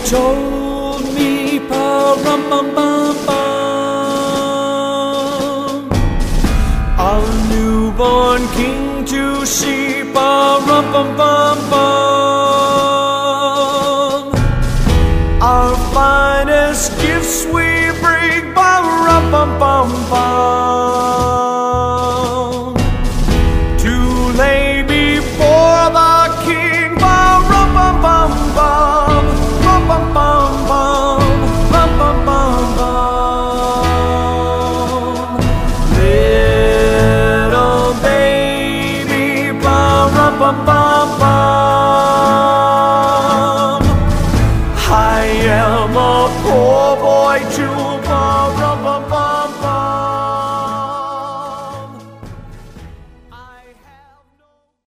told me, pa-rum-bum-bum-bum, our newborn king to see, pa-rum-bum-bum-bum, our finest gifts we bring, pa-rum-bum-bum-bum, to lay before the king, pa-rum-bum-bum-bum, bum-bum-bum-bum, bum-bum-bum-bum. Little baby, pa-rum-bum-bum-bum.